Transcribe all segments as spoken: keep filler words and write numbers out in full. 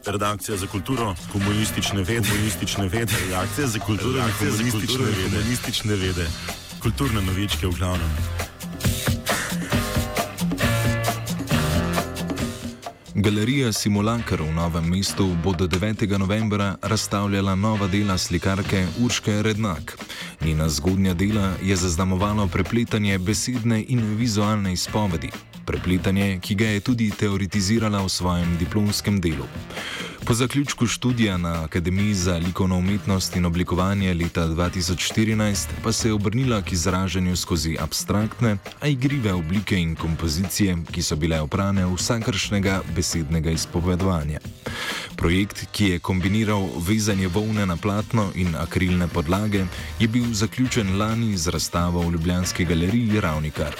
Redakcija za kulturo, komunistične vede, komunistične vede, redakcija za kulturo, redakcija za komunistične vede, komunistične vede, kulturne novičke v glavnem. Galerija Simulacr v Novem mestu bo do devetega novembra razstavljala nova dela slikarke Urške Rednak. Njena zgodnja dela je zaznamovalo prepletanje besedne in vizualne izpovedi. Prepletanje, ki ga je tudi teoretizirala v svojem diplomskem delu. Po zaključku študija na Akademiji za likovno umetnost in oblikovanje leta dva tisoč štirinajst pa se je obrnila k izražanju skozi abstraktne, a igrive oblike in kompozicije, ki so bile oprane vsakršnega besednega izpovedovanja. Projekt, ki je kombiniral vezanje volne na platno in akrilne podlage, je bil zaključen lani z razstavo v ljubljanski galeriji Ravnikar.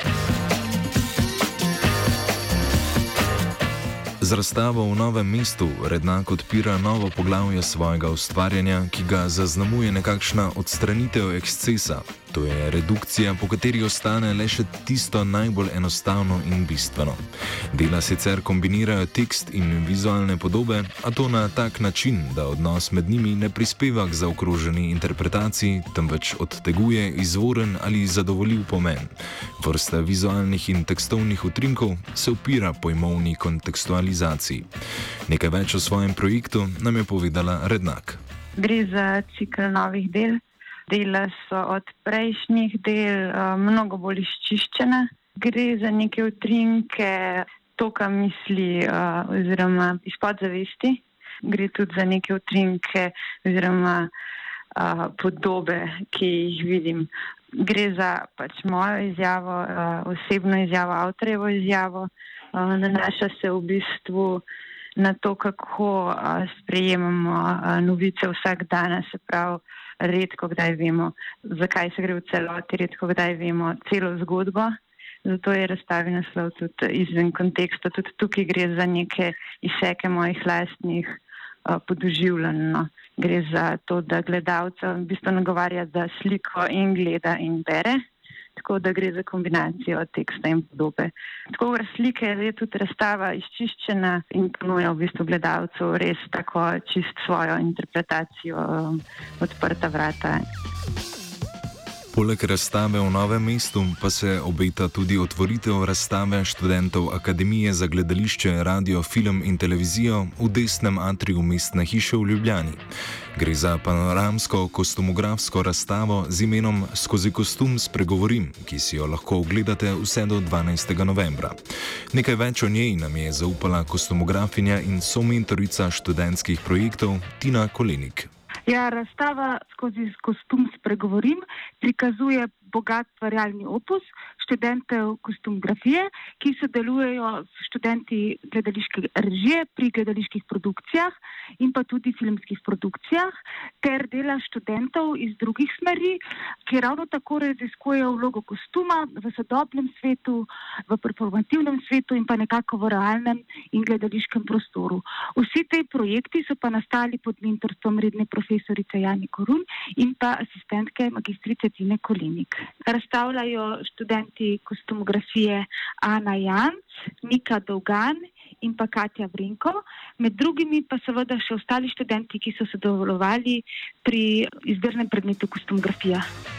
Z razstavo v Novem mestu Rednak odpira novo poglavje svojega ustvarjanja, ki ga zaznamuje nekakšna odstranitev ekscesa. To je redukcija, po kateri ostane le še tisto najbolj enostavno in bistveno. Dela sicer kombinirajo tekst in vizualne podobe, a to na tak način, da odnos med njimi ne prispeva k zaokroženi interpretaciji, temveč odteguje izvoren ali zadovoljiv pomen. Vrsta vizualnih in tekstovnih utrinkov se opira pojmovni kontekstualizaciji. Nekaj več o svojem projektu nam je povedala Rednak. Gre za cikl novih del. Dela so od prejšnjih del uh, mnogo bolj izčiščene. Gre za neke utrinke toka misli uh, oziroma iz podzavesti. Gre tudi za neke utrinke oziroma uh, podobe, ki jih vidim. Gre za pač mojo izjavo, uh, osebno izjavo, avtorjevo izjavo. Uh, nanaša se v bistvu na to, kako uh, sprejemamo uh, novice vsak dan, se pravi, redko kdaj vemo, zakaj se gre v celoti, redko kdaj vemo celo zgodbo. Zato je razstavi naslov tudi izven konteksta. Tudi tukaj gre za neke izseke mojih lastnih uh, podoživljanj. No. Gre za to, da gledalca v bistvu nagovarja, da sliko in gleda in bere. Tako da gre za kombinacijo teksta in podobe. Tako v slike je tudi razstava izčiščena in ponuja v bistvu gledalcu res tako čist svojo interpretacijo, um, odprta vrata. Poleg razstave v Novem mestu pa se obeta tudi otvoritev razstave študentov Akademije za gledališče, radio, film in televizijo v desnem atriju Mestne hiše v Ljubljani. Gre za panoramsko kostumografsko razstavo z imenom Skozi kostum spregovorim, ki si jo lahko ogledate vse do dvanajstega novembra. Nekaj več o njej nam je zaupala kostumografinja in somentorica študentskih projektov Tina Kolenik. Ja, razstava Skozi kostum spregovorim prikazuje bogat varialni opus študentov kostumografije, ki sodelujejo s študenti gledališke režije pri gledaliških produkcijah in pa tudi filmskih produkcijah, ter dela študentov iz drugih smeri, ki ravno tako raziskujejo vlogo kostuma v sodobnem svetu, v performativnem svetu in pa nekako v realnem in gledališkem prostoru. Vsi te projekti so pa nastali pod mentorstvom redne profesorice Jane Korun in pa asistentke magistrice Tine Kolenik. Razstavljajo študenti kostumografije Ana Janc, Nika Dolgan in pa Katja Vrenko, med drugimi pa seveda še ostali študenti, ki so sodelovali pri izbirnem predmetu kostumografija.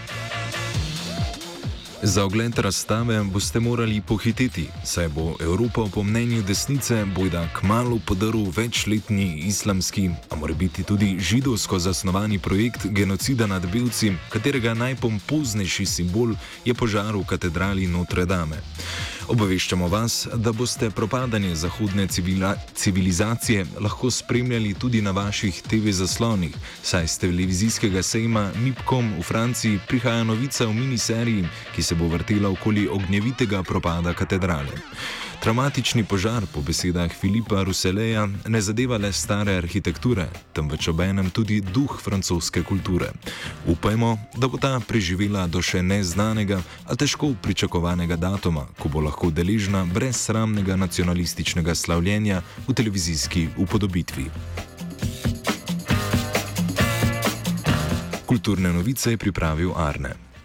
Za ogled razstave boste morali pohiteti, saj bo Evropo po mnenju desnice bojda kmalu podrl večletni islamski, a morebiti tudi židovsko zasnovani projekt genocida nad belci, katerega najpompoznejši simbol je požar v katedrali Notre Dame. Obveščamo vas, da boste propadanje zahodne civila, civilizacije lahko spremljali tudi na vaših te ve zaslonih, saj z televizijskega sejma MIPCOM v Franciji prihaja novica v miniseriji, ki se bo vrtela okoli ognjevitega propada katedrale. Dramatični požar, po besedah Filipa Ruseleja, ne zadeva le stare arhitekture, temveč obenem tudi duh francoske kulture. Upajmo, da bo ta preživela do še neznanega, a težko pričakovanega datuma, ko bo lahko deležna brezsramnega nacionalističnega slavljenja v televizijski upodobitvi. Kulturne novice je pripravil Arne.